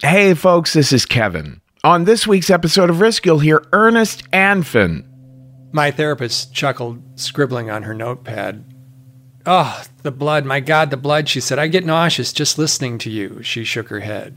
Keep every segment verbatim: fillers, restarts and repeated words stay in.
Hey folks, this is Kevin. On this week's episode of Risk, you'll hear Ernest Anfin. My therapist chuckled, scribbling on her notepad. Oh, the blood, my God, the blood, she said. I get nauseous just listening to you. She shook her head.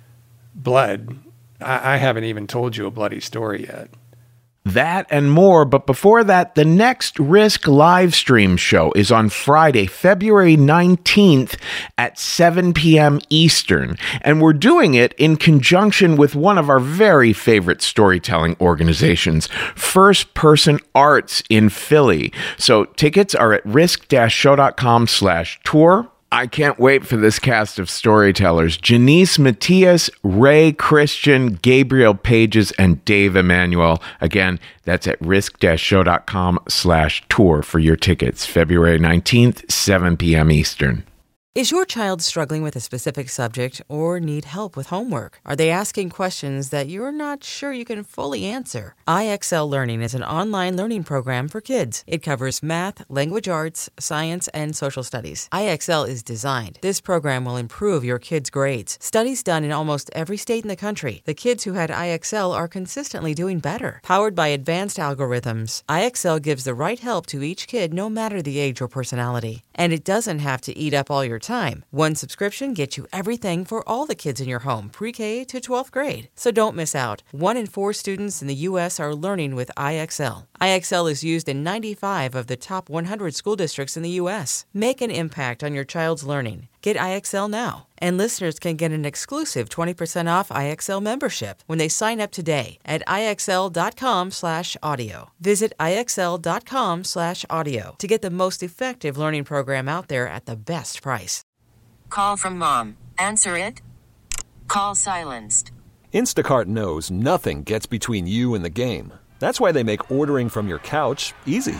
Blood? I, I haven't even told you a bloody story yet. That and more, but before that, the next Risk live stream show is on Friday, February nineteenth at seven p.m. Eastern, and we're doing it in conjunction with one of our very favorite storytelling organizations, First Person Arts in Philly. So tickets are at risk-show.com slash tour. I can't wait for this cast of storytellers. Janice Matias, Ray Christian, Gabriel Pages, and Dave Emanuel. Again, that's at risk-show.com slash tour for your tickets. February nineteenth, seven p.m. Eastern. Is your child struggling with a specific subject or need help with homework? Are they asking questions that you're not sure you can fully answer? I X L Learning is an online learning program for kids. It covers math, language arts, science, and social studies. I X L is designed. This program will improve your kids' grades. Studies done in almost every state in the country. The kids who had I X L are consistently doing better. Powered by advanced algorithms, I X L gives the right help to each kid no matter the age or personality. And it doesn't have to eat up all your time. One subscription gets you everything for all the kids in your home, pre-K to twelfth grade. So don't miss out. One in four students in the U S are learning with I X L. I X L is used in ninety-five of the top one hundred school districts in the U S. Make an impact on your child's learning. Get I X L now. And listeners can get an exclusive twenty percent off I X L membership when they sign up today at IXL.com slash audio. Visit IXL.com slash audio to get the most effective learning program out there at the best price. Call from mom. Answer it. Call silenced. Instacart knows nothing gets between you and the game. That's why they make ordering from your couch easy.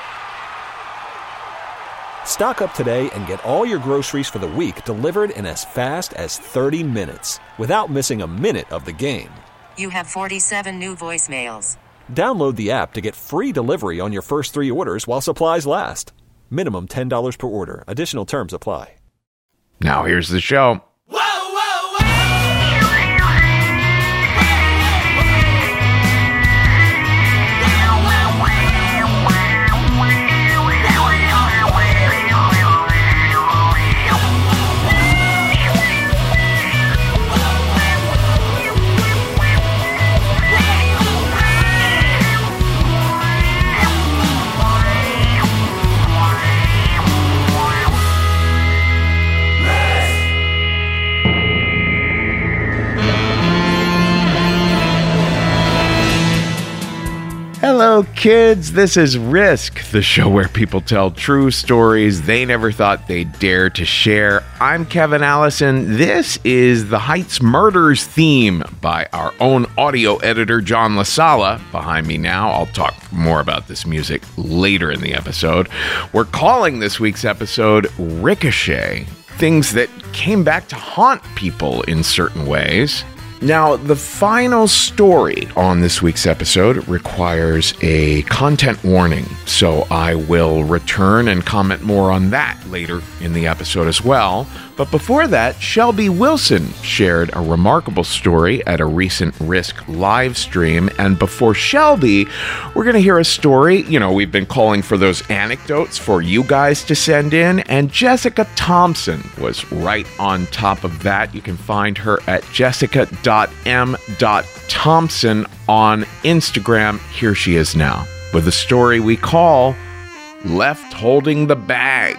Stock up today and get all your groceries for the week delivered in as fast as thirty minutes without missing a minute of the game. You have forty-seven new voicemails. Download the app to get free delivery on your first three orders while supplies last. Minimum ten dollars per order. Additional terms apply. Now here's the show. Hello, kids. This is Risk, the show where people tell true stories they never thought they'd dare to share. I'm Kevin Allison. This is the Heights Murders theme by our own audio editor, John LaSala. Behind me now, I'll talk more about this music later in the episode. We're calling this week's episode Ricochet, things that came back to haunt people in certain ways. Now, the final story on this week's episode requires a content warning, so I will return and comment more on that later in the episode as well. But before that, Shelby Wilson shared a remarkable story at a recent Risk live stream. And before Shelby, we're going to hear a story. You know, we've been calling for those anecdotes for you guys to send in. And Jessica Thompson was right on top of that. You can find her at jessica dot m dot thompson on Instagram. Here she is now with a story we call Left Holding the Bag.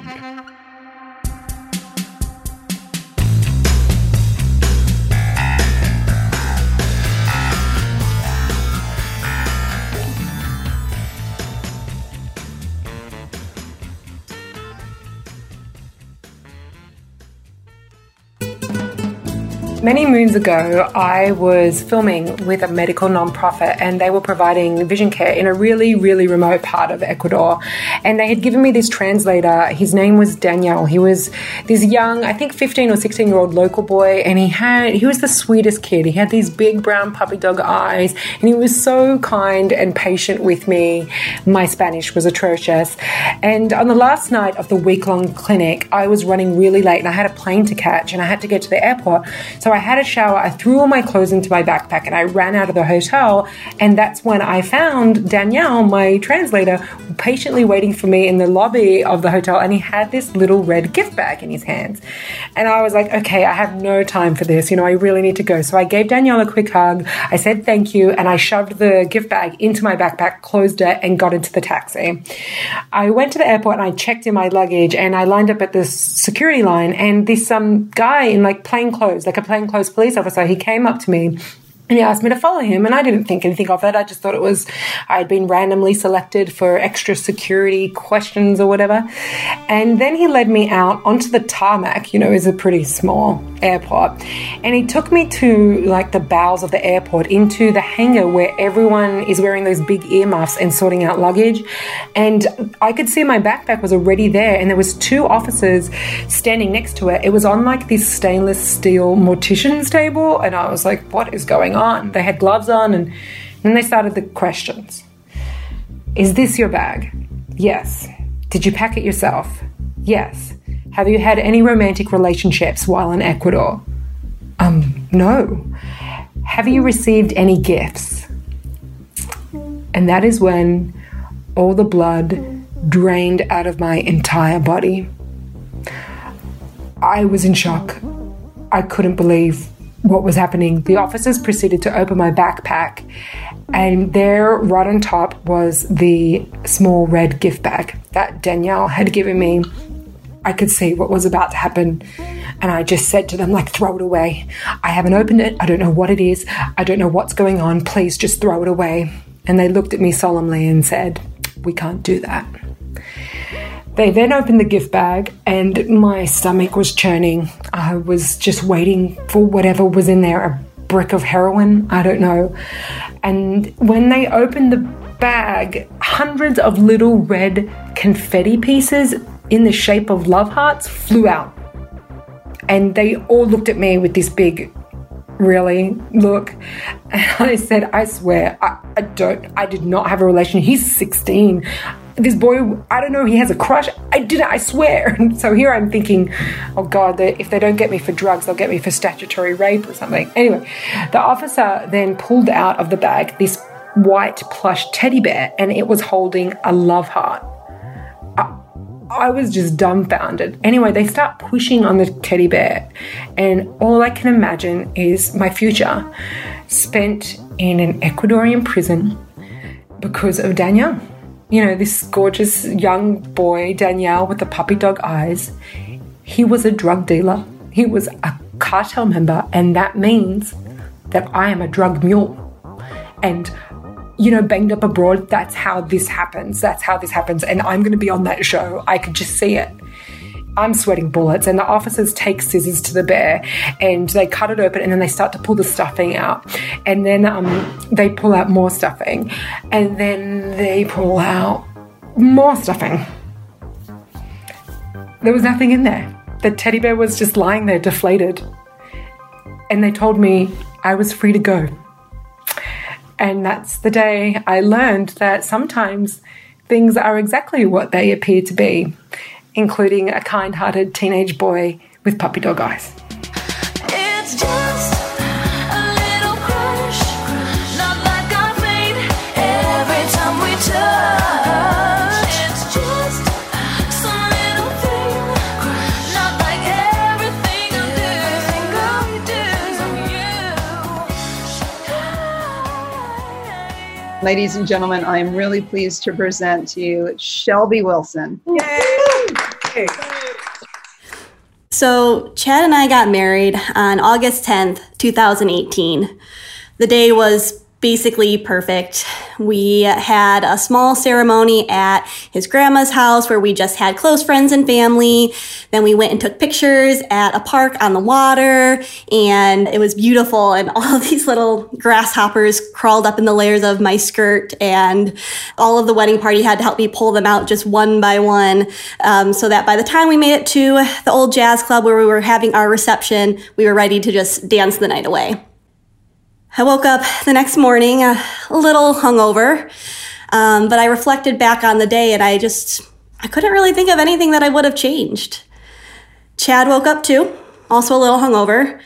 Many moons ago, I was filming with a medical nonprofit, and they were providing vision care in a really, really remote part of Ecuador. And they had given me this translator. His name was Daniel. He was this young, I think fifteen or sixteen year old local boy, and he had, he was the sweetest kid. He had these big brown puppy dog eyes, and he was so kind and patient with me. My Spanish was atrocious. And on the last night of the week-long clinic, I was running really late, and I had a plane to catch, and I had to get to the airport. So I I had a shower, I threw all my clothes into my backpack, and I ran out of the hotel. And that's when I found Danielle, my translator, patiently waiting for me in the lobby of the hotel. And he had this little red gift bag in his hands. And I was like, okay, I have no time for this. You know, I really need to go. So I gave Danielle a quick hug. I said thank you. And I shoved the gift bag into my backpack, closed it, and got into the taxi. I went to the airport and I checked in my luggage, and I lined up at the security line, and this um guy in like plain clothes, like a plainclothes police officer, he came up to me and he asked me to follow him, and I didn't think anything of it. I just thought it was, I had been randomly selected for extra security questions or whatever. And then he led me out onto the tarmac. You know, it's a pretty small airport. And he took me to like the bowels of the airport, into the hangar where everyone is wearing those big earmuffs and sorting out luggage. And I could see my backpack was already there, and there was two officers standing next to it. It was on like this stainless steel mortician's table, and I was like, what is going on? on. They had gloves on, and then they started the questions. Is this your bag? Yes. Did you pack it yourself? Yes. Have you had any romantic relationships while in Ecuador? Um, no. Have you received any gifts? And that is when all the blood drained out of my entire body. I was in shock. I couldn't believe what was happening. The officers proceeded to open my backpack, and there, right on top, was the small red gift bag that Danielle had given me. I could see what was about to happen, and I just said to them, like, throw it away. I haven't opened it. I don't know what it is. I don't know what's going on. Please just throw it away. And they looked at me solemnly and said, we can't do that. They then opened the gift bag, and my stomach was churning. I was just waiting for whatever was in there, a brick of heroin, I don't know. And when they opened the bag, hundreds of little red confetti pieces in the shape of love hearts flew out. And they all looked at me with this big, really, look. And I said, I swear, I, I don't, I did not have a relation. He's sixteen. This boy, I don't know, he has a crush. I didn't, I swear. And so here I'm thinking, oh God, they, if they don't get me for drugs, they'll get me for statutory rape or something. Anyway, the officer then pulled out of the bag this white plush teddy bear, and it was holding a love heart. I, I was just dumbfounded. Anyway, they start pushing on the teddy bear, and all I can imagine is my future spent in an Ecuadorian prison because of Danielle. You know, this gorgeous young boy, Danielle, with the puppy dog eyes. He was a drug dealer. He was a cartel member, and that means that I am a drug mule. And, you know, Banged Up Abroad, that's how this happens. That's how this happens. And I'm going to be on that show. I could just see it. I'm sweating bullets, and the officers take scissors to the bear, and they cut it open, and then they start to pull the stuffing out, and then um, they pull out more stuffing, and then they pull out more stuffing. There was nothing in there. The teddy bear was just lying there, deflated, and they told me I was free to go. And that's the day I learned that sometimes things are exactly what they appear to be, including a kind-hearted teenage boy with puppy dog eyes. It's just a little crush, not like I faint every time we touch. It's just some little thing, not like everything I do, you. Ladies and gentlemen, I am really pleased to present to you Shelby Wilson. Yay! So Chad and I got married on August tenth, twenty eighteen. The day was basically perfect. We had a small ceremony at his grandma's house where we just had close friends and family. Then we went and took pictures at a park on the water, and it was beautiful. And all of these little grasshoppers crawled up in the layers of my skirt, and all of the wedding party had to help me pull them out just one by one, um, so that by the time we made it to the old jazz club where we were having our reception, we were ready to just dance the night away. I woke up the next morning a little hungover, um, but I reflected back on the day, and I just, I couldn't really think of anything that I would have changed. Chad woke up too, also a little hungover,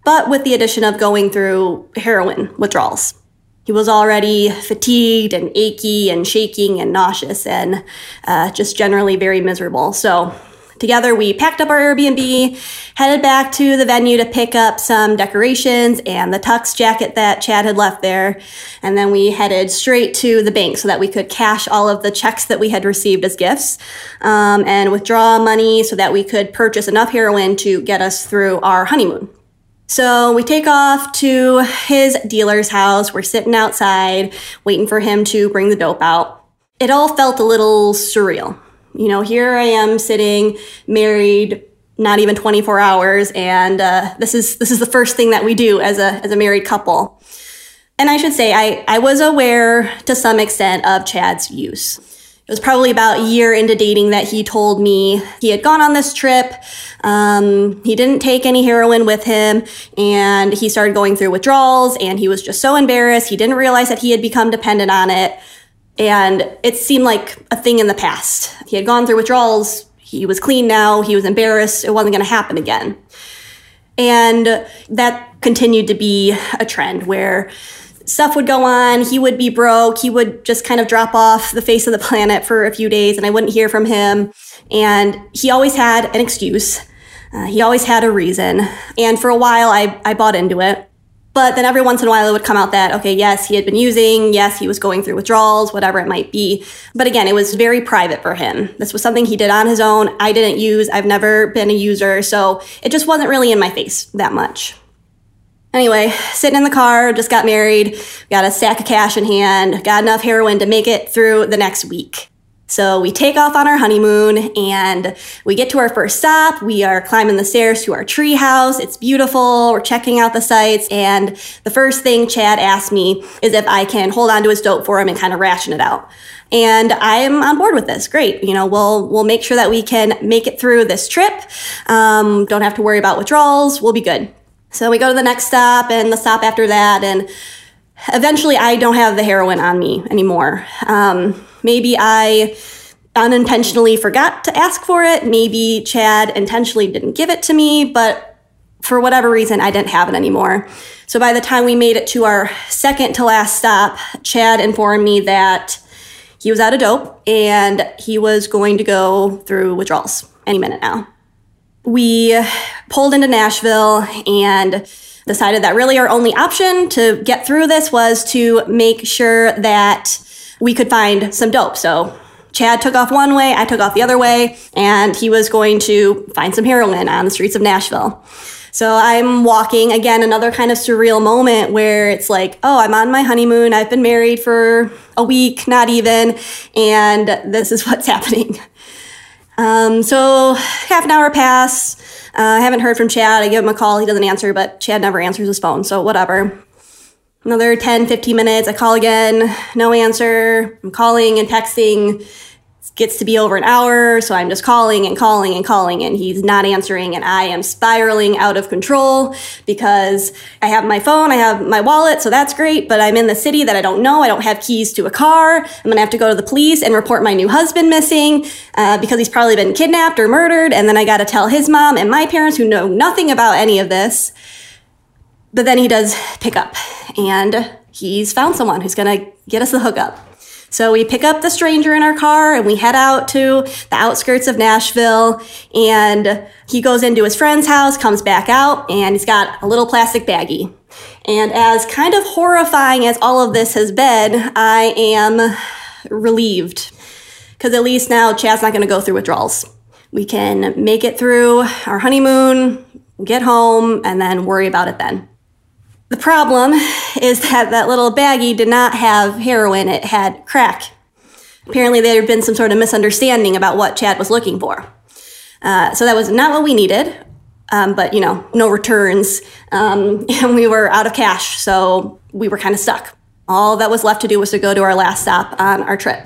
but with the addition of going through heroin withdrawals. He was already fatigued and achy and shaking and nauseous and uh, just generally very miserable. So together we packed up our Airbnb, headed back to the venue to pick up some decorations and the tux jacket that Chad had left there. And then we headed straight to the bank so that we could cash all of the checks that we had received as gifts um, and withdraw money so that we could purchase enough heroin to get us through our honeymoon. So we take off to his dealer's house. We're sitting outside waiting for him to bring the dope out. It all felt a little surreal. You know, here I am sitting married, not even twenty-four hours, and uh, this is this is the first thing that we do as a as a married couple. And I should say, I, I was aware to some extent of Chad's use. It was probably about a year into dating that he told me he had gone on this trip. Um, he didn't take any heroin with him, and he started going through withdrawals, and he was just so embarrassed. He didn't realize that he had become dependent on it, and it seemed like a thing in the past. He had gone through withdrawals. He was clean now. He was embarrassed. It wasn't going to happen again. And that continued to be a trend where stuff would go on, he would be broke, he would just kind of drop off the face of the planet for a few days and I wouldn't hear from him. And he always had an excuse. Uh, he always had a reason. And for a while, I, I bought into it. But then every once in a while, it would come out that, okay, yes, he had been using, yes, he was going through withdrawals, whatever it might be. But again, it was very private for him. This was something he did on his own. I didn't use. I've never been a user. So it just wasn't really in my face that much. Anyway, sitting in the car, just got married, got a stack of cash in hand, got enough heroin to make it through the next week. So we take off on our honeymoon and we get to our first stop. We are climbing the stairs to our tree house. It's beautiful. We're checking out the sights. And the first thing Chad asked me is if I can hold on to his dope for him and kind of ration it out. And I'm on board with this. Great. You know, we'll, we'll make sure that we can make it through this trip. Um, don't have to worry about withdrawals. We'll be good. So we go to the next stop and the stop after that. And eventually I don't have the heroin on me anymore. Um, maybe I unintentionally forgot to ask for it. Maybe Chad intentionally didn't give it to me, but for whatever reason, I didn't have it anymore. So by the time we made it to our second to last stop, Chad informed me that he was out of dope and he was going to go through withdrawals any minute now. We pulled into Nashville and decided that really our only option to get through this was to make sure that we could find some dope. So Chad took off one way, I took off the other way, and he was going to find some heroin on the streets of Nashville. So I'm walking, again, another kind of surreal moment where it's like, oh, I'm on my honeymoon. I've been married for a week, not even, and this is what's happening. Um, so half an hour passed. Uh, I haven't heard from Chad. I give him a call. He doesn't answer, but Chad never answers his phone, so whatever. Another ten, fifteen minutes. I call again. No answer. I'm calling and texting. It gets to be over an hour, so I'm just calling and calling and calling, and he's not answering, and I am spiraling out of control because I have my phone, I have my wallet, so that's great, but I'm in the city that I don't know. I don't have keys to a car. I'm going to have to go to the police and report my new husband missing uh, because he's probably been kidnapped or murdered, and then I got to tell his mom and my parents who know nothing about any of this. But then he does pick up, and he's found someone who's going to get us the hookup. So we pick up the stranger in our car and we head out to the outskirts of Nashville, and he goes into his friend's house, comes back out, and he's got a little plastic baggie. And as kind of horrifying as all of this has been, I am relieved because at least now Chad's not going to go through withdrawals. We can make it through our honeymoon, get home, and then worry about it then. The problem is that that little baggie did not have heroin, it had crack. Apparently there had been some sort of misunderstanding about what Chad was looking for. Uh, so that was not what we needed, um, but you know, no returns, um, and we were out of cash, so we were kind of stuck. All that was left to do was to go to our last stop on our trip.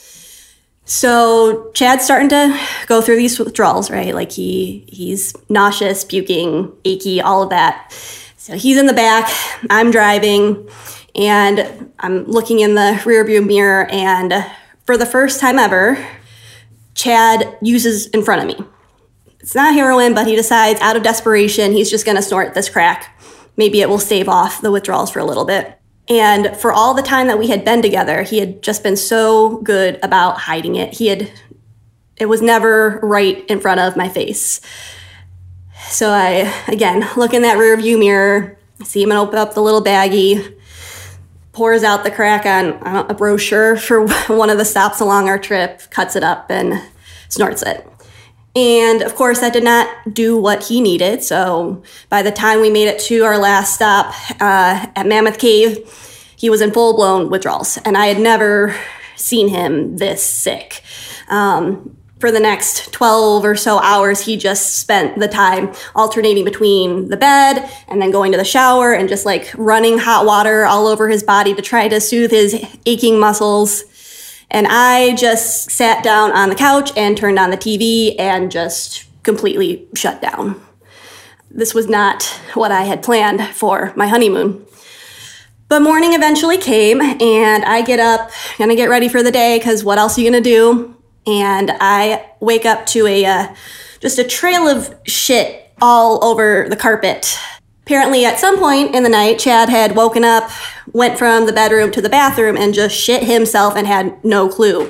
So Chad's starting to go through these withdrawals, right? Like he he's nauseous, puking, achy, all of that. So he's in the back, I'm driving, and I'm looking in the rearview mirror, and for the first time ever, Chad uses in front of me. It's not heroin, but he decides out of desperation, he's just gonna snort this crack. maybe it will stave off the withdrawals for a little bit. And for all the time that we had been together, he had just been so good about hiding it. He had, it was never right in front of my face. So I, again, look in that rear view mirror, see him open up the little baggie, pours out the crack on I don't, a brochure for one of the stops along our trip, cuts it up and snorts it. And of course, that did not do what he needed. So by the time we made it to our last stop uh, at Mammoth Cave, he was in full-blown withdrawals. And I had never seen him this sick. Um, for the next twelve or so hours, he just spent the time alternating between the bed and then going to the shower and just like running hot water all over his body to try to soothe his aching muscles. And I just sat down on the couch and turned on the T V and just completely shut down. This was not what I had planned for my honeymoon. But morning eventually came, and I get up, gonna get ready for the day, because what else are you gonna do? And I wake up to a uh, just a trail of shit all over the carpet. Apparently, at some point in the night, Chad had woken up, went from the bedroom to the bathroom, and just shit himself and had no clue.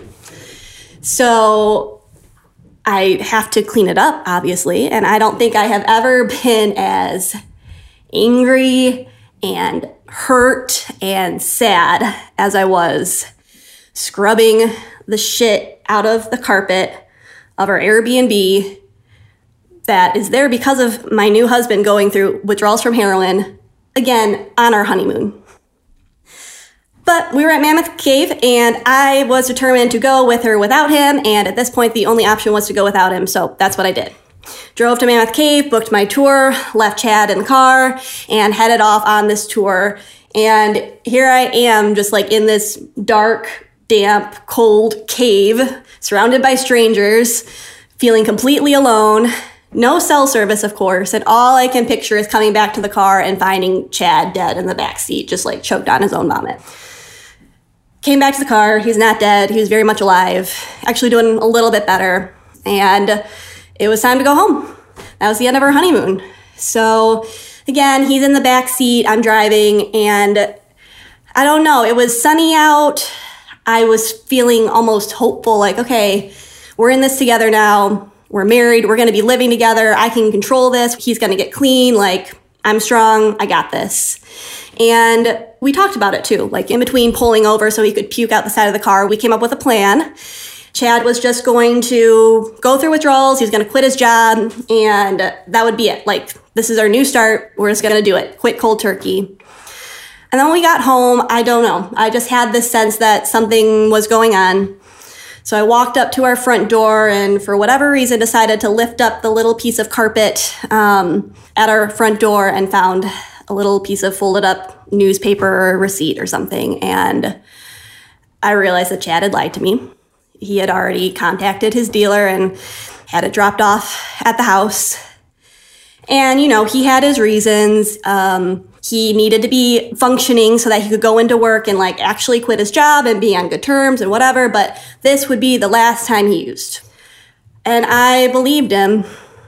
So I have to clean it up, obviously, and I don't think I have ever been as angry and hurt and sad as I was scrubbing the shit out of the carpet of our Airbnb that is there because of my new husband going through withdrawals from heroin, again, on our honeymoon. But we were at Mammoth Cave, and I was determined to go with or without him, and at this point, the only option was to go without him, so that's what I did. Drove to Mammoth Cave, booked my tour, left Chad in the car, and headed off on this tour. And here I am, just like in this dark, damp, cold cave, surrounded by strangers, feeling completely alone. No cell service, of course, and all I can picture is coming back to the car and finding Chad dead in the back seat, just like choked on his own vomit. Came back to the car. He's not dead. He was very much alive, actually doing a little bit better. And it was time to go home. That was the end of our honeymoon. So again, he's in the back seat. I'm driving, and I don't know. It was sunny out. I was feeling almost hopeful, like, okay, we're in this together now. We're married. We're going to be living together. I can control this. He's going to get clean. Like, I'm strong. I got this. And we talked about it too, like in between pulling over so he could puke out the side of the car. We came up with a plan. Chad was just going to go through withdrawals. He was going to quit his job, and that would be it. Like, this is our new start. We're just going to do it. Quit cold turkey. And then when we got home, I don't know. I just had this sense that something was going on. So I walked up to our front door and for whatever reason decided to lift up the little piece of carpet um, at our front door and found a little piece of folded up newspaper or receipt or something. And I realized that Chad had lied to me. He had already contacted his dealer and had it dropped off at the house. And, you know, he had his reasons. Um, he needed to be functioning so that he could go into work and, like, actually quit his job and be on good terms and whatever. But this would be the last time he used. And I believed him.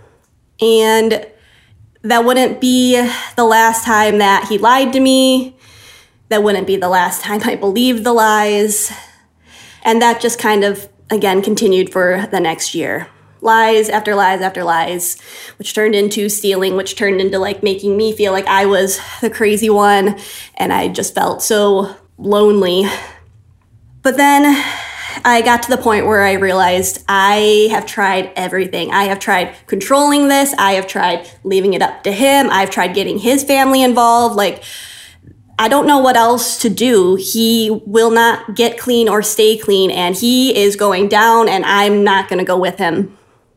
And that wouldn't be the last time that he lied to me. That wouldn't be the last time I believed the lies. And that just kind of, again, continued for the next year. Lies after lies after lies, which turned into stealing, which turned into like making me feel like I was the crazy one. And I just felt so lonely. But then I got to the point where I realized I have tried everything. I have tried controlling this. I have tried leaving it up to him. I've tried getting his family involved. Like, I don't know what else to do. He will not get clean or stay clean, and he is going down, and I'm not going to go with him.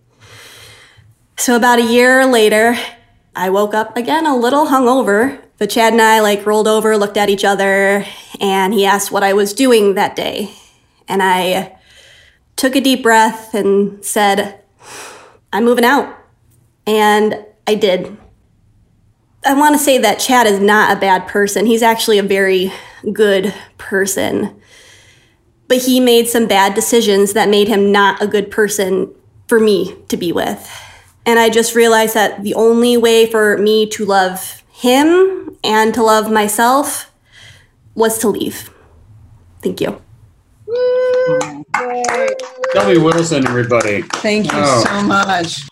So about a year later, I woke up again a little hungover, but Chad and I like rolled over, looked at each other, and he asked what I was doing that day. And I took a deep breath and said, I'm moving out. And I did. I want to say that Chad is not a bad person. He's actually a very good person. But he made some bad decisions that made him not a good person for me to be with. And I just realized that the only way for me to love him and to love myself was to leave. Thank you. Shelby Wilson, everybody. Thank you Oh. so much.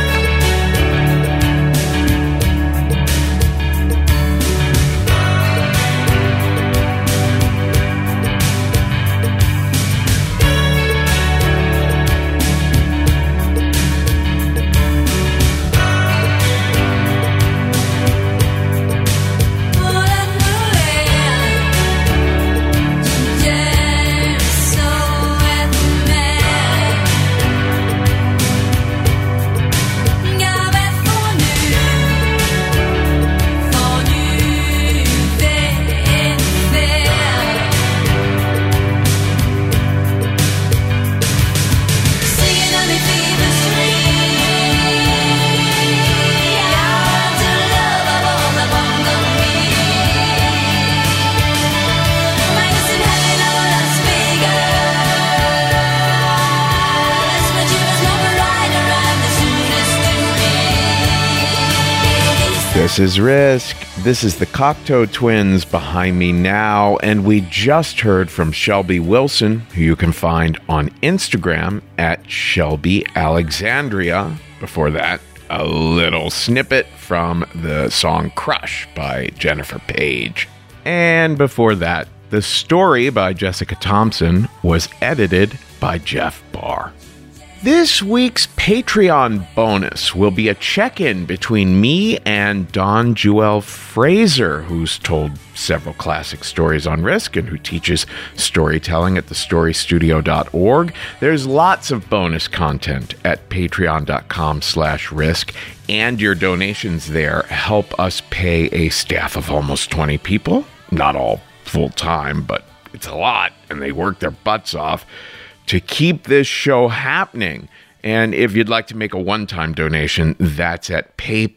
This is Risk. This is the Cocteau Twins behind me now, and we just heard from Shelby Wilson, who you can find on Instagram at Shelby Alexandria. Before that, a little snippet from the song Crush by Jennifer Page. And before that, the story by Jessica Thompson was edited by Jeff Barr. This week's Patreon bonus will be a check-in between me and Dawn Jewel Fraser, who's told several classic stories on Risk and who teaches storytelling at the story studio dot org. There's lots of bonus content at patreon.com slash risk, and your donations there help us pay a staff of almost twenty people. Not all full-time, but it's a lot, and they work their butts off to keep this show happening. And if you'd like to make a one-time donation, that's at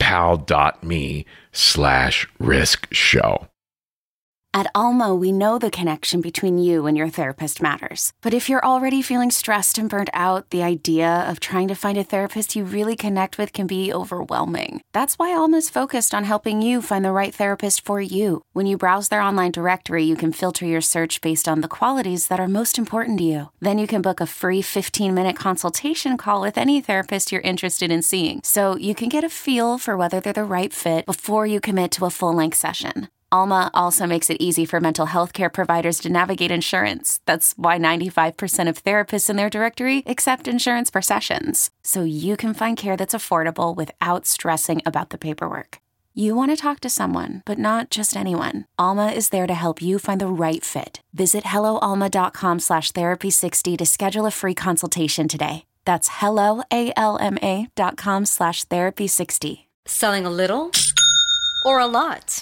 paypal.me slash risk show. At Alma, we know the connection between you and your therapist matters. But if you're already feeling stressed and burnt out, the idea of trying to find a therapist you really connect with can be overwhelming. That's why Alma's focused on helping you find the right therapist for you. When you browse their online directory, you can filter your search based on the qualities that are most important to you. Then you can book a free fifteen-minute consultation call with any therapist you're interested in seeing, so you can get a feel for whether they're the right fit before you commit to a full-length session. Alma also makes it easy for mental health care providers to navigate insurance. That's why ninety-five percent of therapists in their directory accept insurance for sessions, so you can find care that's affordable without stressing about the paperwork. You want to talk to someone, but not just anyone. Alma is there to help you find the right fit. Visit helloalma.com slash therapy60 to schedule a free consultation today. That's hello, A L M A dot com slash therapy60. Selling a little or a lot?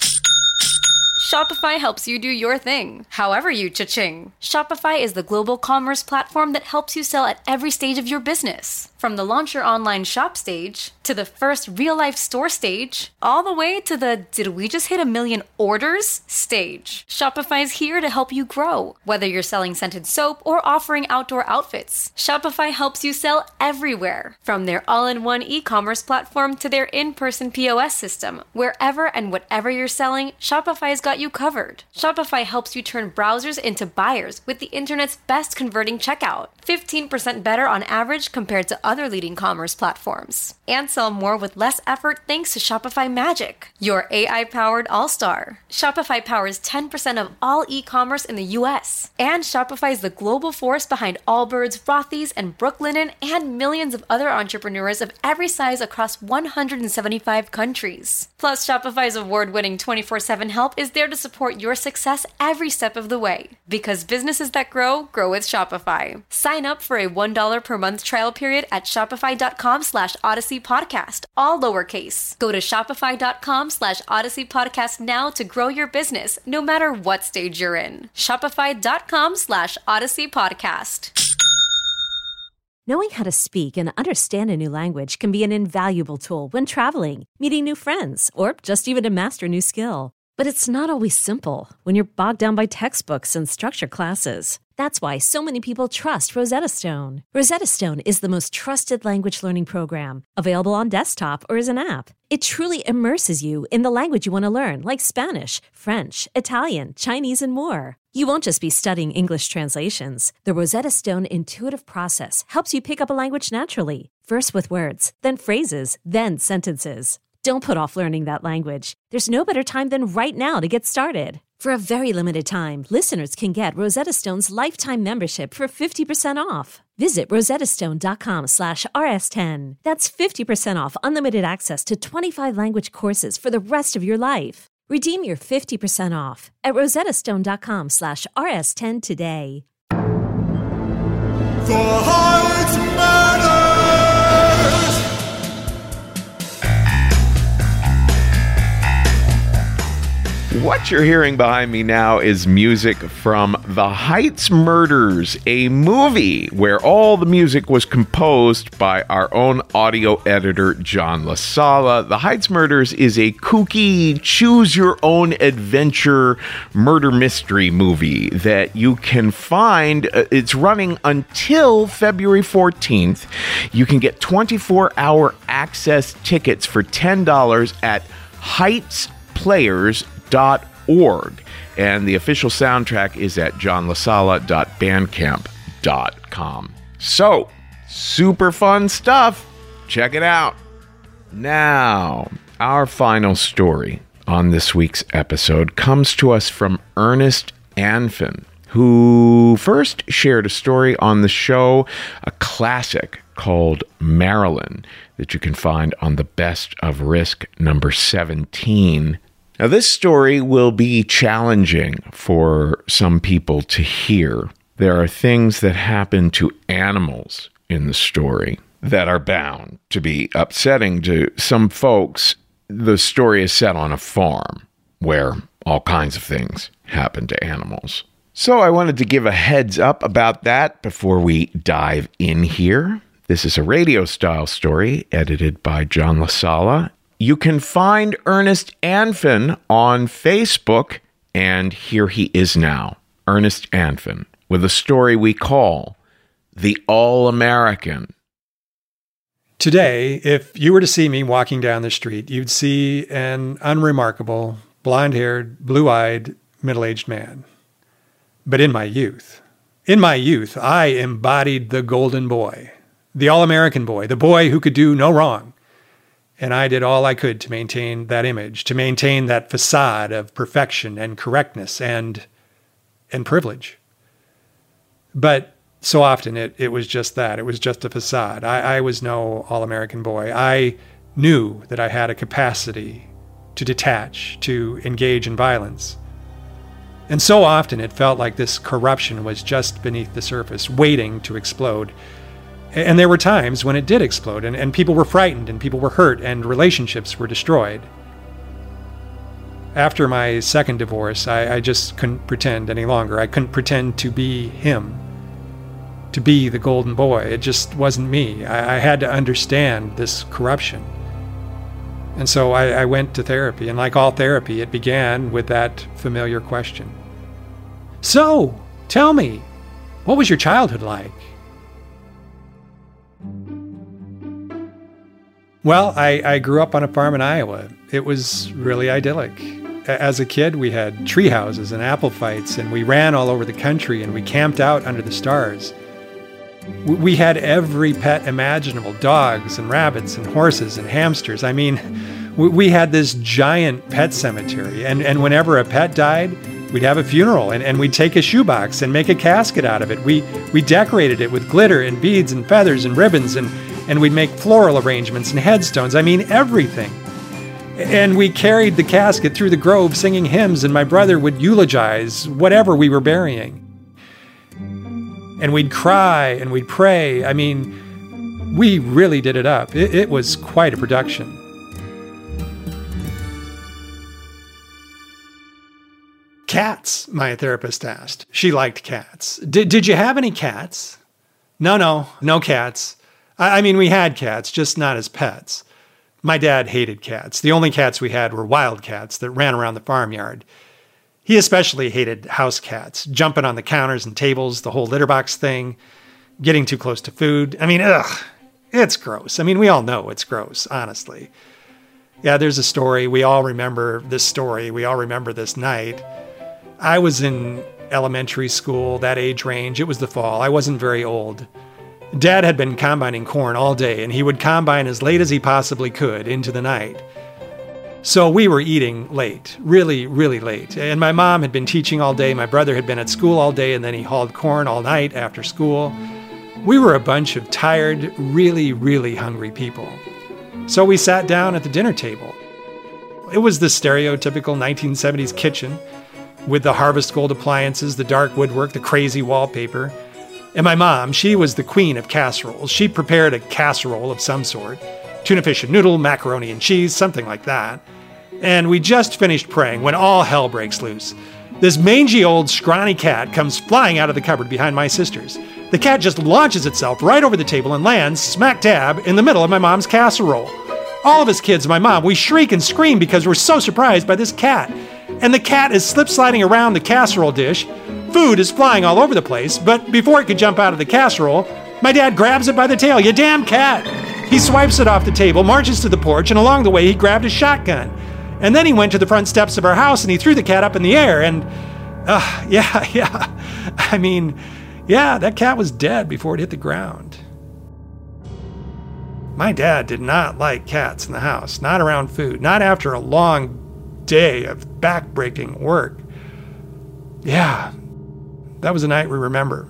Shopify helps you do your thing, however you cha-ching. Shopify is the global commerce platform that helps you sell at every stage of your business. From the launch your online shop stage, to the first real-life store stage, all the way to the did we just hit a million orders stage. Shopify is here to help you grow. Whether you're selling scented soap or offering outdoor outfits, Shopify helps you sell everywhere. From their all-in-one e-commerce platform to their in-person P O S system, wherever and whatever you're selling, Shopify's got you covered. Shopify helps you turn browsers into buyers with the internet's best converting checkout. fifteen percent better on average compared to other leading commerce platforms. And sell more with less effort thanks to Shopify Magic, your A I-powered all-star. Shopify powers ten percent of all e-commerce in the U S. And Shopify is the global force behind Allbirds, Rothy's, and Brooklinen, and millions of other entrepreneurs of every size across one hundred seventy-five countries. Plus, Shopify's award-winning twenty-four seven help is there to support your success every step of the way. Because businesses that grow, grow with Shopify. Sign up for a one dollar per month trial period at shopify.com slash Odyssey Podcast, all lowercase. Go to shopify.com slash Odyssey Podcast now to grow your business, no matter what stage you're in. Shopify.com slash Odyssey Podcast. Knowing how to speak and understand a new language can be an invaluable tool when traveling, meeting new friends, or just even to master a new skill. But it's not always simple when you're bogged down by textbooks and structure classes. That's why so many people trust Rosetta Stone. Rosetta Stone is the most trusted language learning program, available on desktop or as an app. It truly immerses you in the language you want to learn, like Spanish, French, Italian, Chinese, and more. You won't just be studying English translations. The Rosetta Stone intuitive process helps you pick up a language naturally, first with words, then phrases, then sentences. Don't put off learning that language. There's no better time than right now to get started. For a very limited time, listeners can get Rosetta Stone's lifetime membership for fifty percent off. Visit rosettastone.com slash rs10. That's fifty percent off unlimited access to twenty-five language courses for the rest of your life. Redeem your fifty percent off at rosettastone.com slash rs10 today. The Heights Matters! What you're hearing behind me now is music from The Heights Murders, a movie where all the music was composed by our own audio editor, John LaSala. The Heights Murders is a kooky, choose-your-own-adventure murder mystery movie that you can find. Uh, it's running until February fourteenth. You can get twenty-four hour access tickets for ten dollars at heights players dot org, and the official soundtrack is at john lasala dot bandcamp dot com. So, super fun stuff. Check it out. Now, our final story on this week's episode comes to us from Ernest Anfin, who first shared a story on the show, a classic called Marilyn, that you can find on the Best of Risk number seventeen. Now, this story will be challenging for some people to hear. There are things that happen to animals in the story that are bound to be upsetting to some folks. The story is set on a farm where all kinds of things happen to animals. So I wanted to give a heads up about that before we dive in here. This is a radio-style story edited by John LaSala. You can find Ernest Anfin on Facebook, and here he is now, Ernest Anfin, with a story we call The All-American. Today, if you were to see me walking down the street, you'd see an unremarkable, blonde-haired, blue-eyed, middle-aged man. But in my youth, in my youth, I embodied the golden boy, the all-American boy, the boy who could do no wrong. And I did all I could to maintain that image, to maintain that facade of perfection and correctness and and privilege. But so often it, it was just that. It was just a facade. I, I was no all-American boy. I knew that I had a capacity to detach, to engage in violence. And so often it felt like this corruption was just beneath the surface, waiting to explode. And there were times when it did explode, and, and people were frightened, and people were hurt, and relationships were destroyed. After my second divorce, I, I just couldn't pretend any longer. I couldn't pretend to be him, to be the golden boy. It just wasn't me. I, I had to understand this corruption. And so I, I went to therapy, and like all therapy, it began with that familiar question. So, tell me, what was your childhood like? Well, I, I grew up on a farm in Iowa. It was really idyllic. As a kid, we had tree houses and apple fights, and we ran all over the country, and we camped out under the stars. We had every pet imaginable, dogs and rabbits and horses and hamsters. I mean, we had this giant pet cemetery, and, and whenever a pet died, we'd have a funeral, and, and we'd take a shoebox and make a casket out of it. We, we decorated it with glitter and beads and feathers and ribbons, and And we'd make floral arrangements and headstones. I mean, everything. And we carried the casket through the grove singing hymns, and my brother would eulogize whatever we were burying. And we'd cry and we'd pray. I mean, we really did it up. It, it was quite a production. Cats, my therapist asked. She liked cats. Did, did you have any cats? No, no, no cats. I mean, we had cats, just not as pets. My dad hated cats. The only cats we had were wild cats that ran around the farmyard. He especially hated house cats, jumping on the counters and tables, the whole litter box thing, getting too close to food. I mean, ugh, it's gross. I mean, we all know it's gross, honestly. Yeah, there's a story. We all remember this story. We all remember this night. I was in elementary school, that age range. It was the fall. I wasn't very old. Dad had been combining corn all day, and he would combine as late as he possibly could into the night. So we were eating late, really, really late. And my mom had been teaching all day. My brother had been at school all day, and then he hauled corn all night after school. We were a bunch of tired, really, really hungry people. So we sat down at the dinner table. It was the stereotypical nineteen seventies kitchen with the Harvest Gold appliances, the dark woodwork, the crazy wallpaper. And my mom, she was the queen of casseroles. She prepared a casserole of some sort. Tuna fish and noodle, macaroni and cheese, something like that. And we just finished praying when all hell breaks loose. This mangy old scrawny cat comes flying out of the cupboard behind my sisters. The cat just launches itself right over the table and lands smack dab in the middle of my mom's casserole. All of us kids and my mom, we shriek and scream because we're so surprised by this cat. And the cat is slip sliding around the casserole dish. Food is flying all over the place, but before it could jump out of the casserole, my dad grabs it by the tail. You damn cat! He swipes it off the table, marches to the porch, and along the way he grabbed a shotgun. And then he went to the front steps of our house and he threw the cat up in the air. And, uh, yeah, yeah. I mean, yeah, that cat was dead before it hit the ground. My dad did not like cats in the house, not around food, not after a long day of backbreaking work. Yeah, that was a night we remember.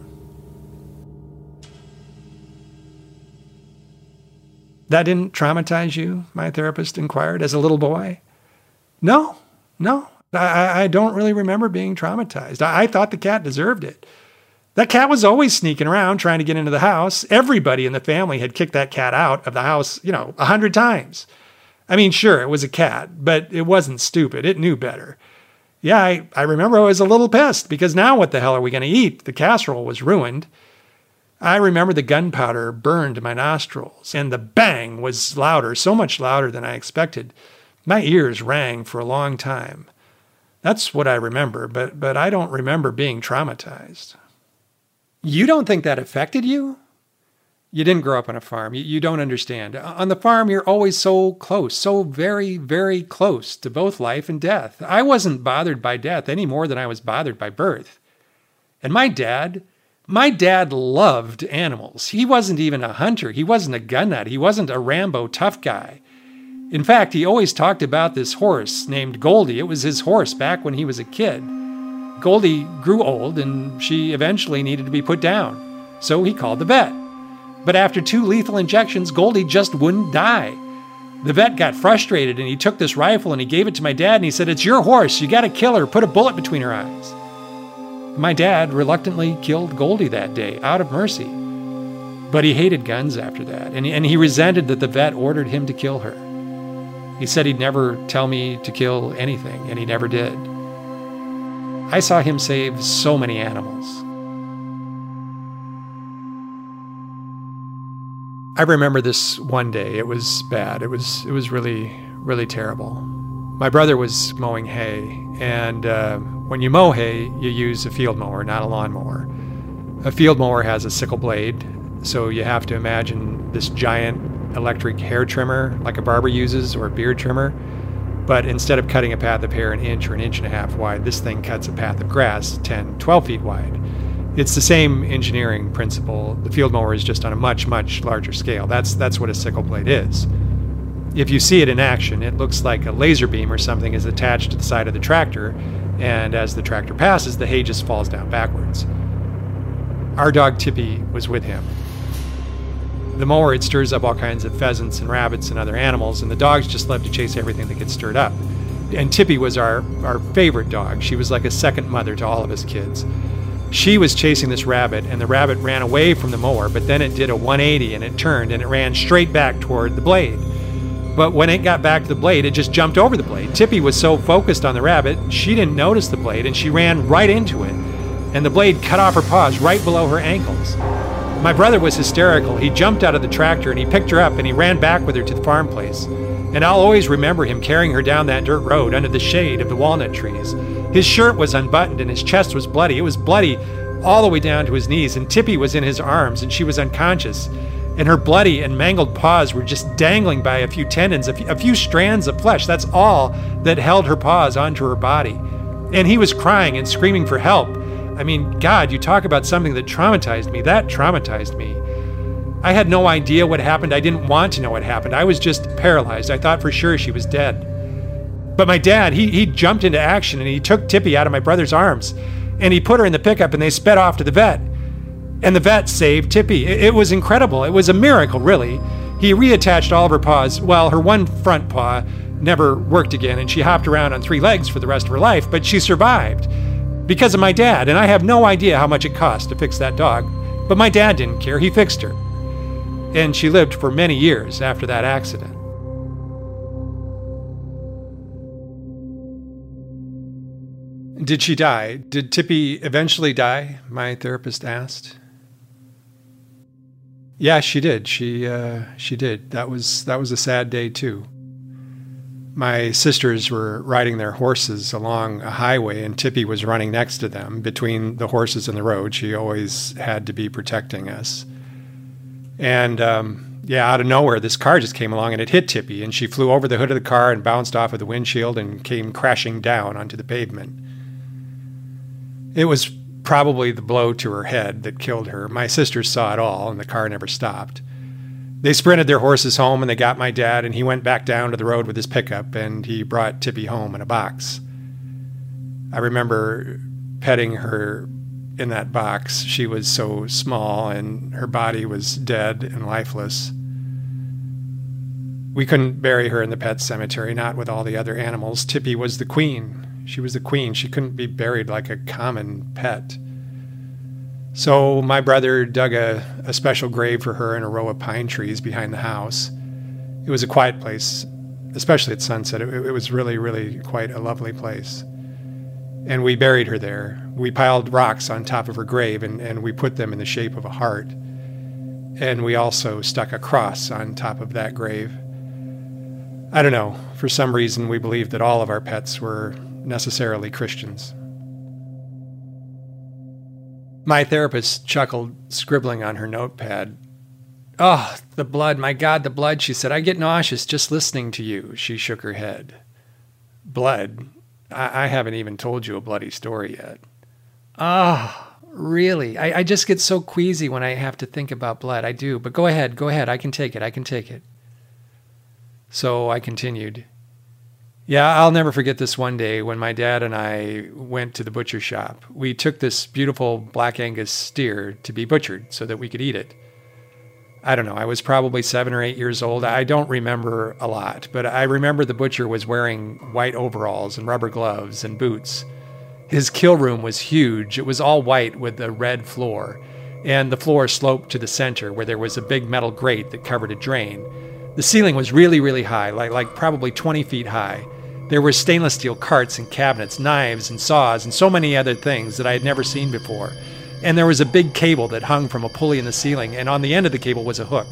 That didn't traumatize you, my therapist inquired, as a little boy? No, no. I, I don't really remember being traumatized. I, I thought the cat deserved it. That cat was always sneaking around trying to get into the house. Everybody in the family had kicked that cat out of the house, you know, a hundred times. I mean, sure, it was a cat, but it wasn't stupid. It knew better. Yeah, I, I remember I was a little pissed because now what the hell are we going to eat? The casserole was ruined. I remember the gunpowder burned my nostrils, and the bang was louder, so much louder than I expected. My ears rang for a long time. That's what I remember, but but I don't remember being traumatized. You don't think that affected you? You didn't grow up on a farm. You, you don't understand. On the farm, you're always so close, so very, very close to both life and death. I wasn't bothered by death any more than I was bothered by birth. And my dad... My dad loved animals. He wasn't even a hunter. He wasn't a gun nut. He wasn't a Rambo tough guy. In fact, he always talked about this horse named Goldie. It was his horse back when he was a kid. Goldie grew old and she eventually needed to be put down. So he called the vet. But after two lethal injections, Goldie just wouldn't die. The vet got frustrated and he took this rifle and he gave it to my dad and he said, "It's your horse. You got to kill her. Put a bullet between her eyes." My dad reluctantly killed Goldie that day, out of mercy. But he hated guns after that, and he, and he resented that the vet ordered him to kill her. He said he'd never tell me to kill anything, and he never did. I saw him save so many animals. I remember this one day. It was bad. It was, it was really, really terrible. My brother was mowing hay, and uh, when you mow hay, you use a field mower, not a lawnmower. A field mower has a sickle blade, so you have to imagine this giant electric hair trimmer like a barber uses or a beard trimmer. But instead of cutting a path of hair an inch or an inch and a half wide, this thing cuts a path of grass ten, twelve feet wide. It's the same engineering principle. The field mower is just on a much, much larger scale. That's, that's what a sickle blade is. If you see it in action, it looks like a laser beam or something is attached to the side of the tractor, and as the tractor passes, the hay just falls down backwards. Our dog Tippy was with him. The mower, it stirs up all kinds of pheasants and rabbits and other animals, and the dogs just love to chase everything that gets stirred up. And Tippy was our, our favorite dog. She was like a second mother to all of us kids. She was chasing this rabbit, and the rabbit ran away from the mower, but then it did a one eighty, and it turned, and it ran straight back toward the blade. But when it got back to the blade, it just jumped over the blade. Tippy was so focused on the rabbit, she didn't notice the blade, and she ran right into it. And the blade cut off her paws right below her ankles. My brother was hysterical. He jumped out of the tractor, and he picked her up, and he ran back with her to the farm place. And I'll always remember him carrying her down that dirt road under the shade of the walnut trees. His shirt was unbuttoned and his chest was bloody. It was bloody all the way down to his knees, and Tippy was in his arms and she was unconscious. And her bloody and mangled paws were just dangling by a few tendons, a few, a few strands of flesh. That's all that held her paws onto her body. And he was crying and screaming for help. I mean, God, you talk about something that traumatized me. That traumatized me. I had no idea what happened. I didn't want to know what happened. I was just paralyzed. I thought for sure she was dead. But my dad, he, he jumped into action and he took Tippy out of my brother's arms and he put her in the pickup and they sped off to the vet. And the vet saved Tippy. It, it was incredible. It was a miracle, really. He reattached all of her paws. Well, her one front paw never worked again and she hopped around on three legs for the rest of her life, but she survived because of my dad. And I have no idea how much it cost to fix that dog, but my dad didn't care. He fixed her. And she lived for many years after that accident. Did she die? Did Tippy eventually die? My therapist asked. Yeah, she did. She uh, she did. That was that was a sad day too. My sisters were riding their horses along a highway, and Tippy was running next to them between the horses and the road. She always had to be protecting us. And um, yeah, out of nowhere, this car just came along and it hit Tippy, and she flew over the hood of the car and bounced off of the windshield and came crashing down onto the pavement. It was probably the blow to her head that killed her. My sisters saw it all, and the car never stopped. They sprinted their horses home, and they got my dad, and he went back down to the road with his pickup, and he brought Tippy home in a box. I remember petting her in that box. She was so small, and her body was dead and lifeless. We couldn't bury her in the pet cemetery, not with all the other animals. Tippy was the queen. She was the queen. She couldn't be buried like a common pet. So my brother dug a, a special grave for her in a row of pine trees behind the house. It was a quiet place, especially at sunset. It, it was really, really quite a lovely place. And we buried her there. We piled rocks on top of her grave, and, and we put them in the shape of a heart. And we also stuck a cross on top of that grave. I don't know. For some reason, we believed that all of our pets were necessarily Christians. My therapist chuckled, scribbling on her notepad. Oh, the blood, my God, the blood, she said. I get nauseous just listening to you. She shook her head. Blood? I, I haven't even told you a bloody story yet. Ah, oh, really? I, I just get so queasy when I have to think about blood. I do. But go ahead, go ahead. I can take it. I can take it. So I continued. Yeah, I'll never forget this one day when my dad and I went to the butcher shop. We took this beautiful Black Angus steer to be butchered so that we could eat it. I don't know, I was probably seven or eight years old. I don't remember a lot, but I remember the butcher was wearing white overalls and rubber gloves and boots. His kill room was huge. It was all white with a red floor, and the floor sloped to the center where there was a big metal grate that covered a drain. The ceiling was really, really high, like, like probably twenty feet high. There were stainless steel carts and cabinets, knives and saws, and so many other things that I had never seen before. And there was a big cable that hung from a pulley in the ceiling, and on the end of the cable was a hook.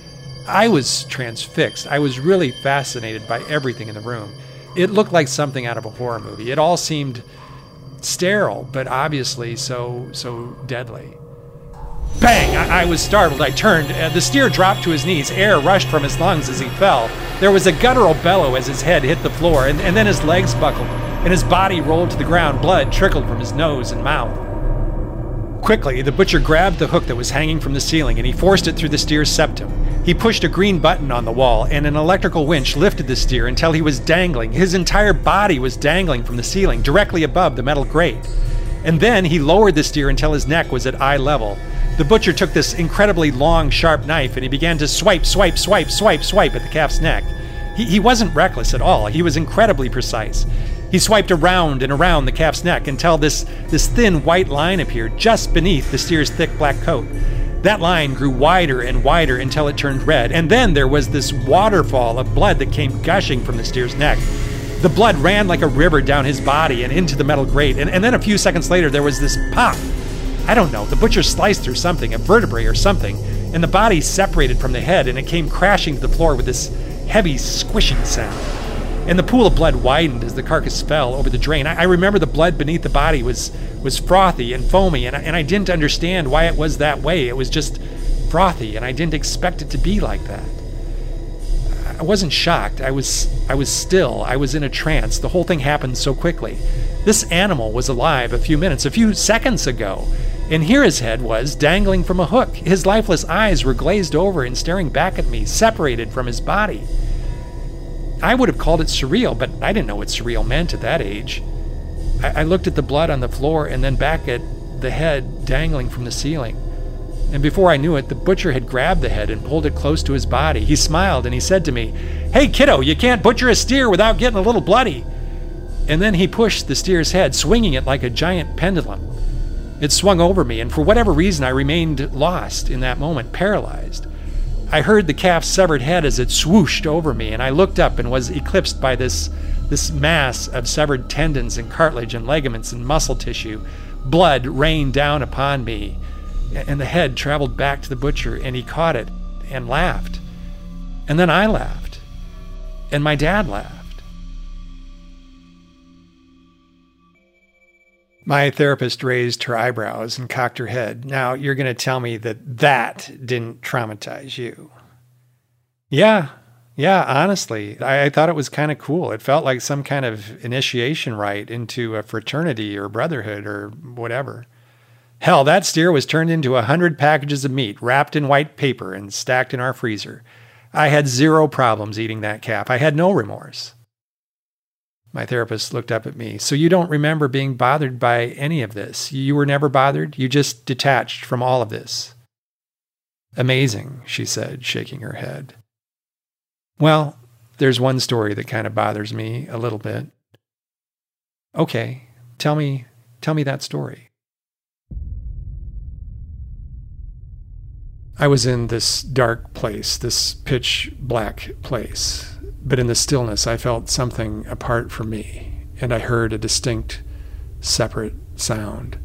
I was transfixed. I was really fascinated by everything in the room. It looked like something out of a horror movie. It all seemed sterile, but obviously so, so deadly. Bang! I, I was startled. I turned. Uh, the steer dropped to his knees. Air rushed from his lungs as he fell. There was a guttural bellow as his head hit the floor, and, and then his legs buckled, and his body rolled to the ground. Blood trickled from his nose and mouth. Quickly, the butcher grabbed the hook that was hanging from the ceiling, and he forced it through the steer's septum. He pushed a green button on the wall, and an electrical winch lifted the steer until he was dangling. His entire body was dangling from the ceiling, directly above the metal grate. And then he lowered the steer until his neck was at eye level. The butcher took this incredibly long, sharp knife and he began to swipe, swipe, swipe, swipe, swipe at the calf's neck. He, he wasn't reckless at all. He was incredibly precise. He swiped around and around the calf's neck until this, this thin white line appeared just beneath the steer's thick black coat. That line grew wider and wider until it turned red, and then there was this waterfall of blood that came gushing from the steer's neck. The blood ran like a river down his body and into the metal grate, and, and then a few seconds later there was this pop. I don't know, the butcher sliced through something, a vertebrae or something, and the body separated from the head, and it came crashing to the floor with this heavy squishing sound. And the pool of blood widened as the carcass fell over the drain. I, I remember the blood beneath the body was was frothy and foamy, and I, and I didn't understand why it was that way. It was just frothy, and I didn't expect it to be like that. I wasn't shocked. I was I was still. I was in a trance. The whole thing happened so quickly. This animal was alive a few minutes, a few seconds ago, and here his head was dangling from a hook. His lifeless eyes were glazed over and staring back at me, separated from his body. I would have called it surreal, but I didn't know what surreal meant at that age. I, I looked at the blood on the floor and then back at the head dangling from the ceiling. And before I knew it, the butcher had grabbed the head and pulled it close to his body. He smiled and he said to me, "Hey, kiddo, you can't butcher a steer without getting a little bloody." And then he pushed the steer's head, swinging it like a giant pendulum. It swung over me, and for whatever reason, I remained lost in that moment, paralyzed. I heard the calf's severed head as it swooshed over me, and I looked up and was eclipsed by this, this mass of severed tendons and cartilage and ligaments and muscle tissue. Blood rained down upon me, and the head traveled back to the butcher, and he caught it and laughed. And then I laughed, and my dad laughed. My therapist raised her eyebrows and cocked her head. "Now, you're going to tell me that that didn't traumatize you." Yeah, yeah, honestly. I, I thought it was kind of cool. It felt like some kind of initiation rite into a fraternity or brotherhood or whatever. Hell, that steer was turned into a hundred packages of meat wrapped in white paper and stacked in our freezer. I had zero problems eating that calf. I had no remorse. My therapist looked up at me. "So you don't remember being bothered by any of this? You were never bothered? You just detached from all of this?" "Amazing," she said, shaking her head. "Well, there's one story that kind of bothers me a little bit." "Okay, tell me, tell me that story." I was in this dark place, this pitch black place. But in the stillness, I felt something apart from me, and I heard a distinct, separate sound.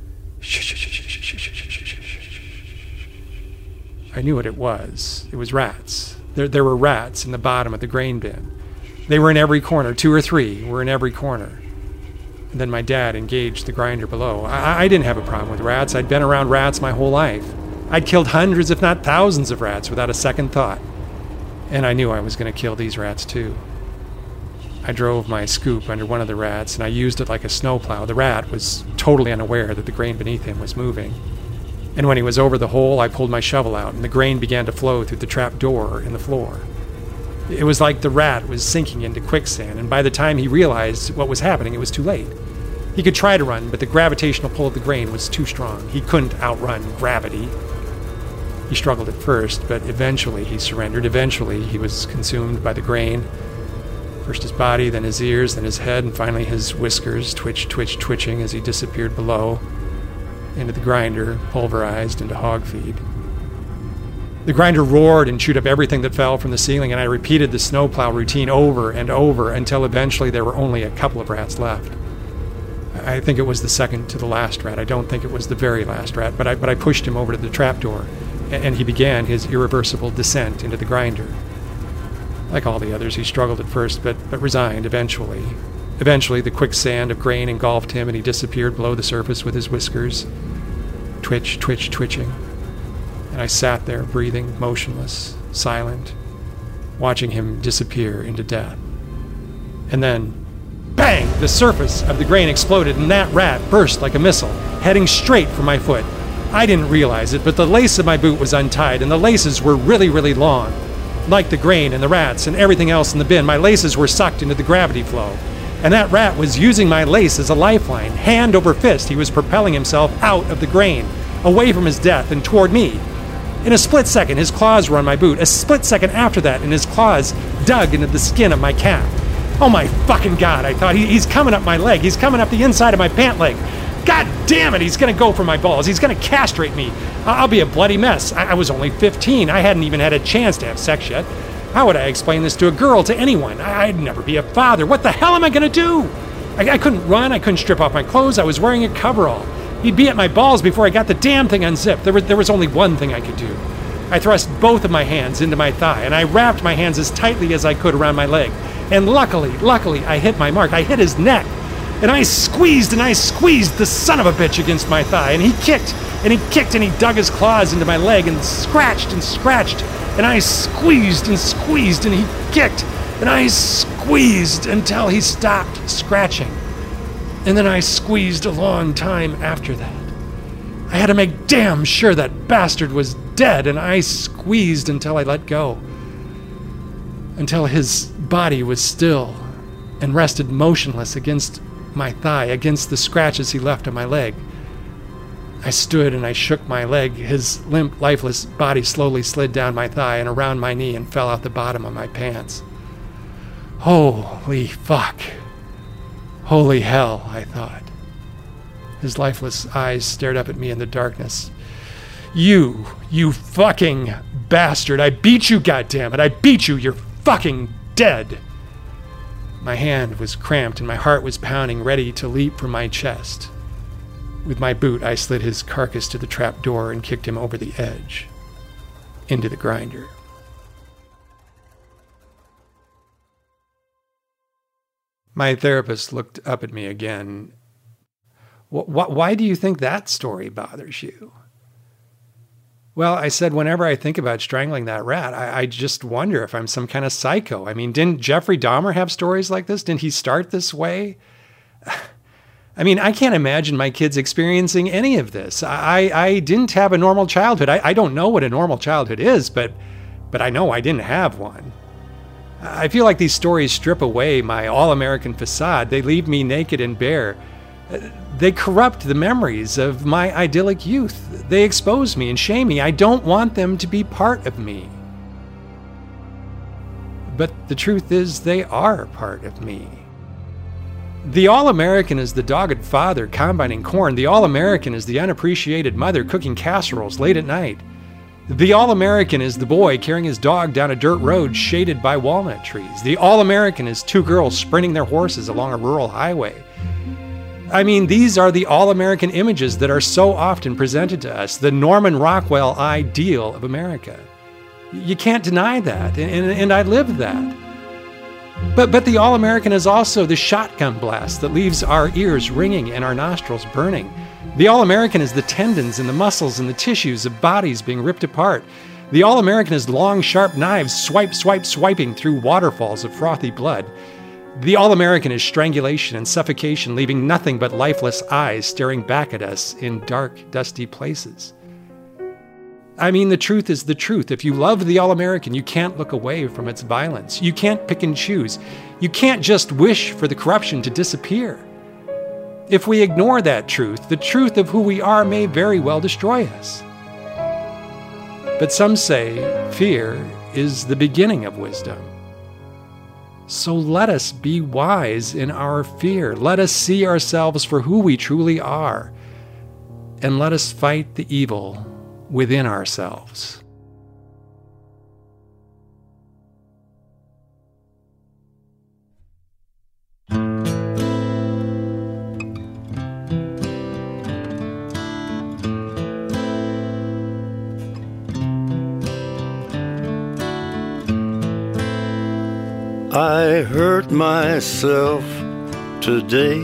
I knew what it was. It was rats. There, there were rats in the bottom of the grain bin. They were in every corner. Two or three were in every corner. And then my dad engaged the grinder below. I, I didn't have a problem with rats. I'd been around rats my whole life. I'd killed hundreds, if not thousands, of rats without a second thought. And I knew I was going to kill these rats too. I drove my scoop under one of the rats, and I used it like a snowplow. The rat was totally unaware that the grain beneath him was moving. And when he was over the hole, I pulled my shovel out, and the grain began to flow through the trap door in the floor. It was like the rat was sinking into quicksand, and by the time he realized what was happening, it was too late. He could try to run, but the gravitational pull of the grain was too strong. He couldn't outrun gravity. He struggled at first, but eventually he surrendered. Eventually he was consumed by the grain. First his body, then his ears, then his head, and finally his whiskers, twitch, twitch, twitching as he disappeared below, into the grinder, pulverized into hog feed. The grinder roared and chewed up everything that fell from the ceiling, and I repeated the snowplow routine over and over until eventually there were only a couple of rats left. I think it was the second to the last rat. I don't think it was the very last rat, but I, but I pushed him over to the trapdoor, and he began his irreversible descent into the grinder. Like all the others, he struggled at first, but, but resigned eventually. Eventually, the quicksand of grain engulfed him, and he disappeared below the surface with his whiskers, twitch, twitch, twitching. And I sat there, breathing, motionless, silent, watching him disappear into death. And then, bang! The surface of the grain exploded, and that rat burst like a missile, heading straight for my foot. I didn't realize it, but the lace of my boot was untied, and the laces were really, really long. Like the grain and the rats and everything else in the bin, my laces were sucked into the gravity flow. And that rat was using my lace as a lifeline. Hand over fist, he was propelling himself out of the grain, away from his death and toward me. In a split second, his claws were on my boot. A split second after that, and his claws dug into the skin of my calf. Oh my fucking God, I thought, he, he's coming up my leg. He's coming up the inside of my pant leg. God damn it, he's going to go for my balls. He's going to castrate me. I'll be a bloody mess. I was only fifteen. I hadn't even had a chance to have sex yet. How would I explain this to a girl, to anyone? I'd never be a father. What the hell am I going to do? I, I couldn't run. I couldn't strip off my clothes. I was wearing a coverall. He'd be at my balls before I got the damn thing unzipped. There was, there was only one thing I could do. I thrust both of my hands into my thigh, and I wrapped my hands as tightly as I could around my leg. And luckily, luckily, I hit my mark. I hit his neck. And I squeezed and I squeezed the son of a bitch against my thigh. And he kicked and he kicked and he dug his claws into my leg and scratched and scratched. And I squeezed and squeezed and he kicked. And I squeezed until he stopped scratching. And then I squeezed a long time after that. I had to make damn sure that bastard was dead, and I squeezed until I let go. Until his body was still and rested motionless against my thigh, against the scratches he left on my leg. I stood and I shook my leg. His limp, lifeless body slowly slid down my thigh and around my knee and fell out the bottom of my pants. Holy fuck. Holy hell, I thought. His lifeless eyes stared up at me in the darkness. You, you fucking bastard. I beat you, goddammit. I beat you. You're fucking dead. My hand was cramped and my heart was pounding, ready to leap from my chest. With my boot, I slid his carcass to the trap door and kicked him over the edge, into the grinder. My therapist looked up at me again. Why do you think that story bothers you? Well, I said, whenever I think about strangling that rat, I, I just wonder if I'm some kind of psycho. I mean, didn't Jeffrey Dahmer have stories like this? Didn't he start this way? I mean, I can't imagine my kids experiencing any of this. I, I didn't have a normal childhood. I, I don't know what a normal childhood is, but, but I know I didn't have one. I feel like these stories strip away my all-American facade. They leave me naked and bare. They corrupt the memories of my idyllic youth. They expose me and shame me. I don't want them to be part of me. But the truth is, they are part of me. The All-American is the dogged father combining corn. The All-American is the unappreciated mother cooking casseroles late at night. The All-American is the boy carrying his dog down a dirt road shaded by walnut trees. The All-American is two girls sprinting their horses along a rural highway. I mean, these are the all-American images that are so often presented to us, the Norman Rockwell ideal of America. You can't deny that, and, and I live that. But, but the all-American is also the shotgun blast that leaves our ears ringing and our nostrils burning. The all-American is the tendons and the muscles and the tissues of bodies being ripped apart. The all-American is long, sharp knives swipe, swipe, swiping through waterfalls of frothy blood. The All-American is strangulation and suffocation, leaving nothing but lifeless eyes staring back at us in dark, dusty places. I mean, the truth is the truth. If you love the All-American, you can't look away from its violence. You can't pick and choose. You can't just wish for the corruption to disappear. If we ignore that truth, the truth of who we are may very well destroy us. But some say fear is the beginning of wisdom. So let us be wise in our fear. Let us see ourselves for who we truly are. And let us fight the evil within ourselves. I hurt myself today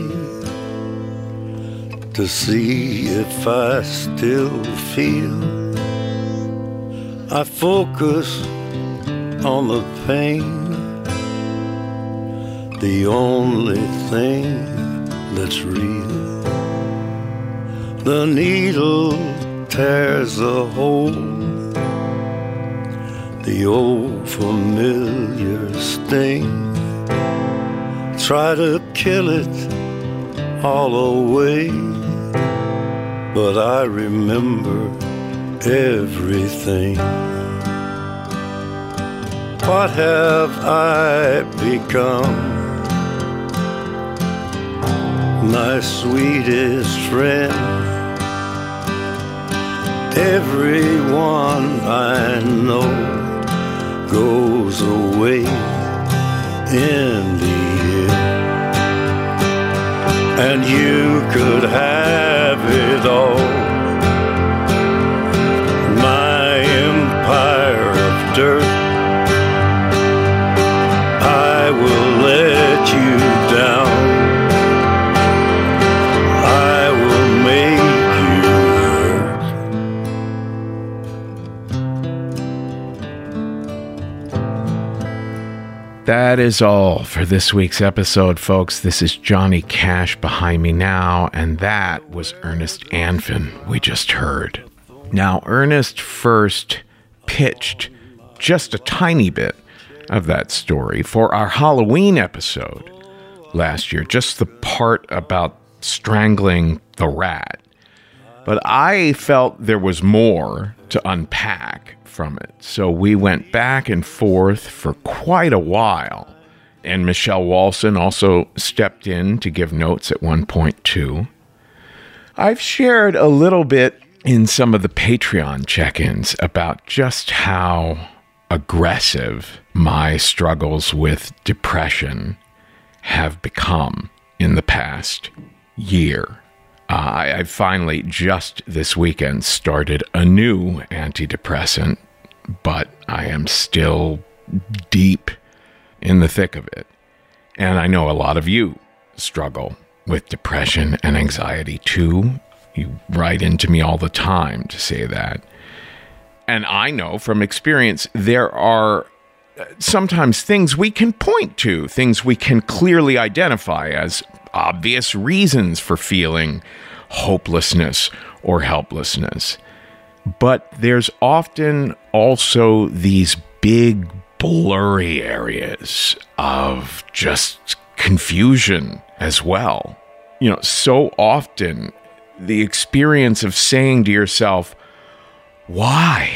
to see if I still feel. I focus on the pain, the only thing that's real. The needle tears a hole, the old familiar sting. Try to kill it all away, but I remember everything. What have I become? My sweetest friend. Everyone I know goes away in the end. And you could have it all. My empire That is all for this week's episode, folks. This is Johnny Cash behind me now, and that was Ernest Anfin we just heard. Now, Ernest first pitched just a tiny bit of that story for our Halloween episode last year, just the part about strangling the rat. But I felt there was more to unpack from it. So we went back and forth for quite a while. And Michelle Walson also stepped in to give notes at one point too. I've shared a little bit in some of the Patreon check-ins about just how aggressive my struggles with depression have become in the past year. Uh, I, I finally, just this weekend, started a new antidepressant, but I am still deep in the thick of it. And I know a lot of you struggle with depression and anxiety too. You write into me all the time to say that. And I know from experience there are sometimes things we can point to, things we can clearly identify as obvious reasons for feeling hopelessness or helplessness. But there's often also these big blurry areas of just confusion as well. You know, so often the experience of saying to yourself, why?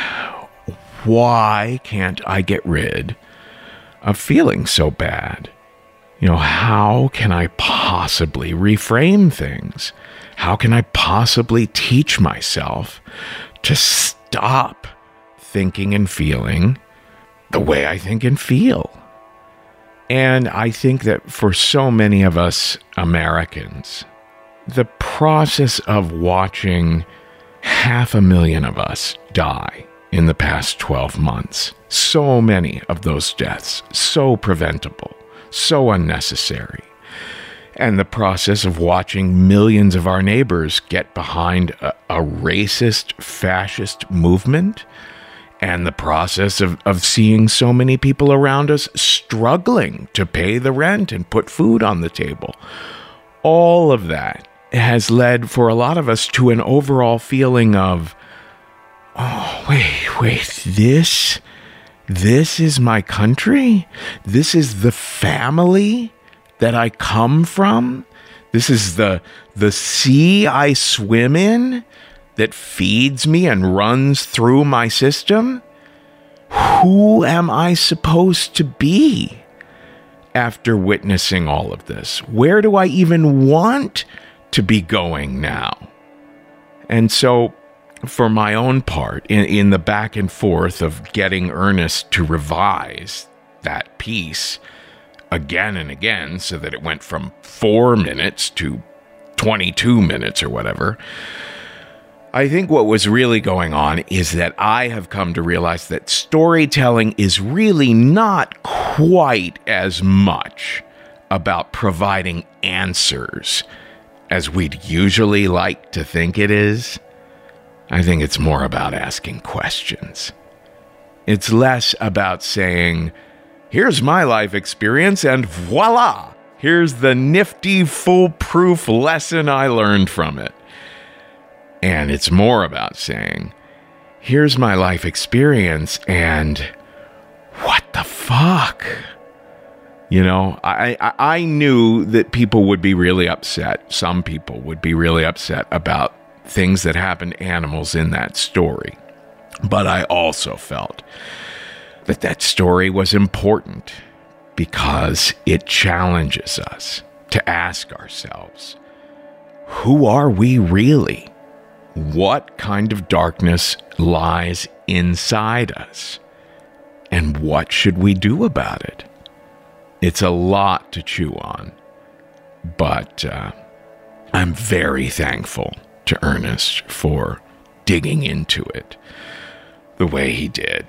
Why can't I get rid of feeling so bad? You know, how can I possibly reframe things? How can I possibly teach myself to stop thinking and feeling the way I think and feel? And I think that for so many of us Americans, the process of watching half a million of us die in the past twelve months, so many of those deaths, so preventable, so unnecessary. And the process of watching millions of our neighbors get behind a, a racist, fascist movement, and the process of, of seeing so many people around us struggling to pay the rent and put food on the table. All of that has led for a lot of us to an overall feeling of, oh, wait, wait, this, this is my country? This is the family that I come from? This is the, the sea I swim in that feeds me and runs through my system? Who am I supposed to be after witnessing all of this? Where do I even want to be going now? And so, for my own part, in, in the back and forth of getting Ernest to revise that piece again and again so that it went from four minutes to twenty-two minutes or whatever, I think what was really going on is that I have come to realize that storytelling is really not quite as much about providing answers as we'd usually like to think it is. I think it's more about asking questions. It's less about saying, here's my life experience and voila, here's the nifty, foolproof lesson I learned from it. And it's more about saying, here's my life experience and what the fuck? You know, I, I, I knew that people would be really upset. Some people would be really upset about things that happened to animals in that story. But I also felt that that story was important because it challenges us to ask ourselves, who are we really? What kind of darkness lies inside us? And what should we do about it? It's a lot to chew on, but uh, I'm very thankful to Ernest for digging into it the way he did.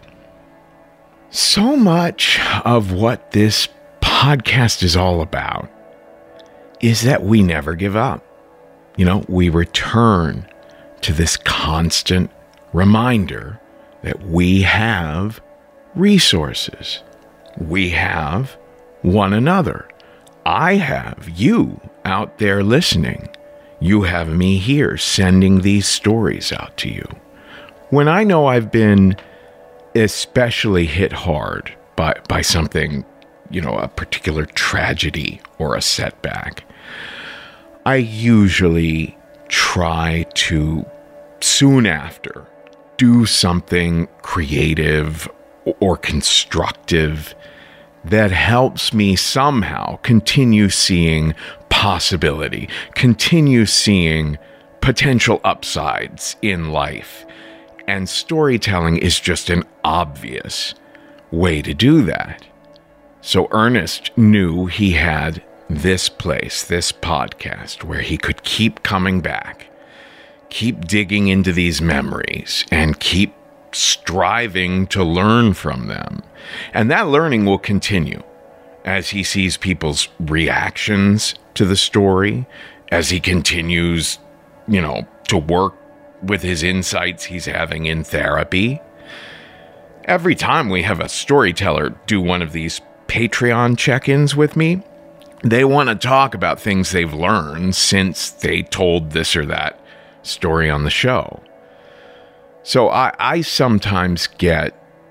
So much of what this podcast is all about is that we never give up. You know, we return to this constant reminder that we have resources, We have one another. I have you out there listening. You have me here sending these stories out to you. When I know I've been especially hit hard by, by something, you know, a particular tragedy or a setback, I usually try to soon after do something creative or constructive that helps me somehow continue seeing possibility, continue seeing potential upsides in life. And storytelling is just an obvious way to do that. So Ernest knew he had this place, this podcast, where he could keep coming back, keep digging into these memories, and keep striving to learn from them. And that learning will continue as he sees people's reactions to the story, as he continues, you know, to work with his insights he's having in therapy. Every time we have a storyteller do one of these Patreon check-ins with me, they want to talk about things they've learned since they told this or that story on the show. So I, I sometimes get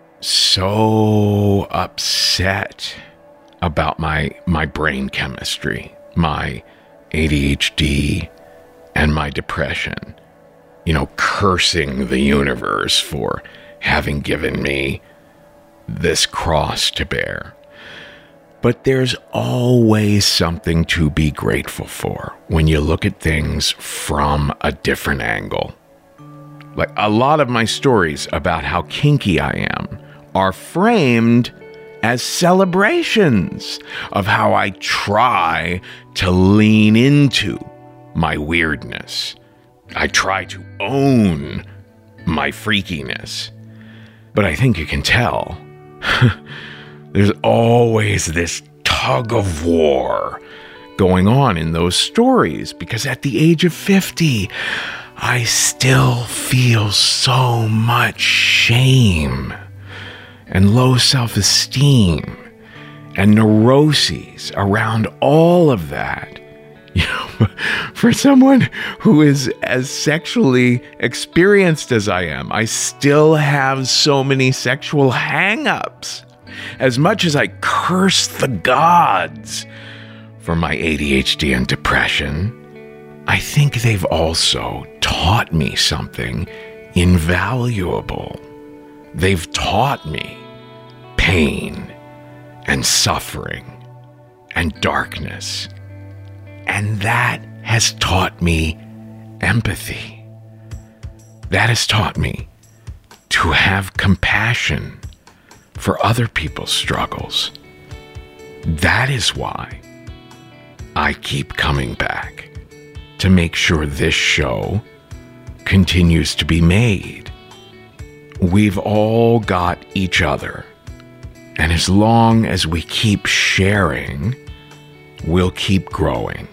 so upset about my my brain chemistry, my A D H D, and my depression. You know, cursing the universe for having given me this cross to bear. But there's always something to be grateful for when you look at things from a different angle. Like, a lot of my stories about how kinky I am are framed as celebrations of how I try to lean into my weirdness. I try to own my freakiness. But I think you can tell, there's always this tug of war going on in those stories, because at the age of fifty, I still feel so much shame and low self-esteem and neuroses around all of that. You know, for someone who is as sexually experienced as I am, I still have so many sexual hang-ups. As much as I curse the gods for my A D H D and depression, I think they've also taught me something invaluable. They've taught me pain and suffering and darkness. And that has taught me empathy. That has taught me to have compassion for other people's struggles. That is why I keep coming back, to make sure this show continues to be made. We've all got each other, and as long as we keep sharing, we'll keep growing.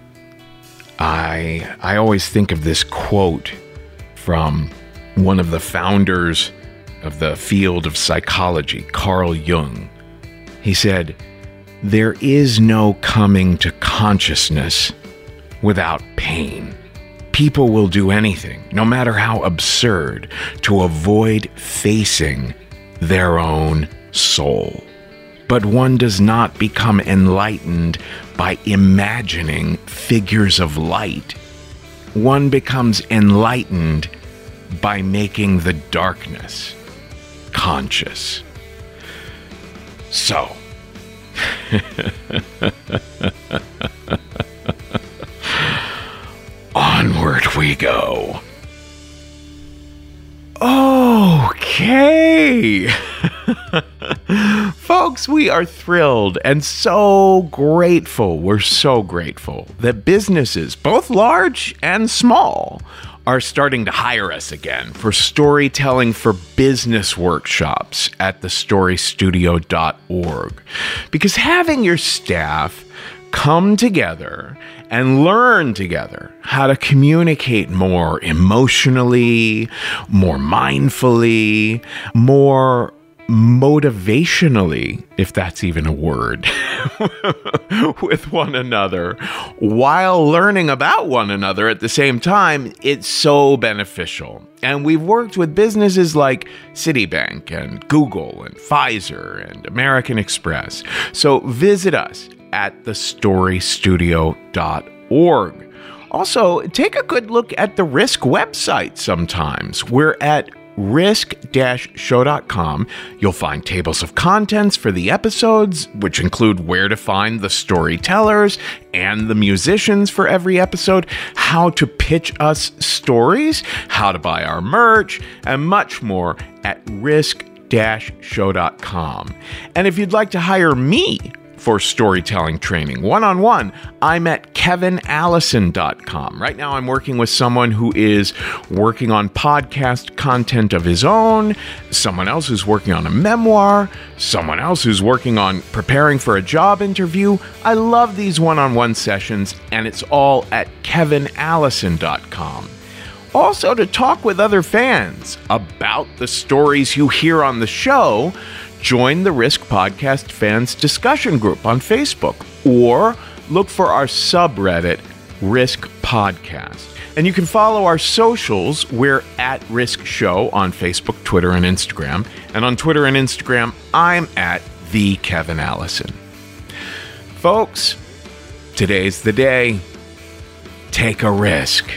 I I always think of this quote from one of the founders of the field of psychology, Carl Jung. He said, "There is no coming to consciousness without pain. People will do anything, no matter how absurd, to avoid facing their own soul. But one does not become enlightened by imagining figures of light. One becomes enlightened by making the darkness conscious." So, onward we go. Okay. Folks, we are thrilled and so grateful. We're so grateful that businesses, both large and small, are starting to hire us again for storytelling for business workshops at the story studio dot org. Because having your staff come together and learn together how to communicate more emotionally, more mindfully, more motivationally, if that's even a word, with one another while learning about one another at the same time, it's so beneficial. And we've worked with businesses like Citibank and Google and Pfizer and American Express. So visit us at the story studio dot org. Also, take a good look at the Risk website sometimes. We're at risk dash show dot com. You'll find tables of contents for the episodes, which include where to find the storytellers and the musicians for every episode, how to pitch us stories, how to buy our merch, and much more at risk dash show dot com. And if you'd like to hire me for storytelling training one-on-one, I'm at kevin allison dot com. Right now I'm working with someone who is working on podcast content of his own, someone else who's working on a memoir, someone else who's working on preparing for a job interview. I love these one-on-one sessions, and it's all at kevin allison dot com. Also, to talk with other fans about the stories you hear on the show, join the Risk Podcast Fans discussion group on Facebook, or look for our subreddit, Risk Podcast. And you can follow our socials. We're at Risk Show on Facebook, Twitter, and Instagram. And on Twitter and Instagram, I'm at the Kevin Allison. Folks, today's the day. Take a risk.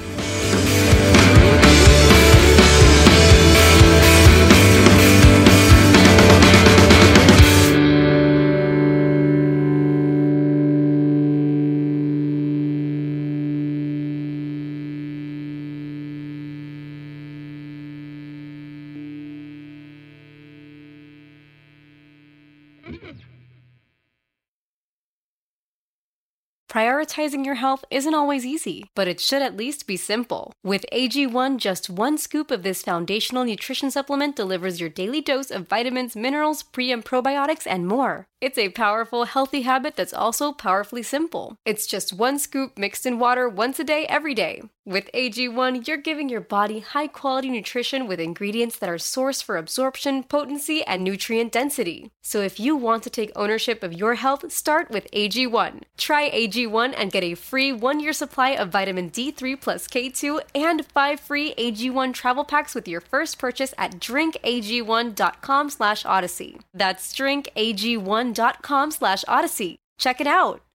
Prioritizing your health isn't always easy, but it should at least be simple. With A G one, just one scoop of this foundational nutrition supplement delivers your daily dose of vitamins, minerals, pre- and probiotics, and more. It's a powerful, healthy habit that's also powerfully simple. It's just one scoop mixed in water once a day, every day. With A G one, you're giving your body high-quality nutrition with ingredients that are sourced for absorption, potency, and nutrient density. So if you want to take ownership of your health, start with A G one. Try A G one and get a free one-year supply of vitamin D three plus K two and five free A G one travel packs with your first purchase at drink a g one dot com slash odyssey. That's drink a g one dot com slash odyssey. Check it out.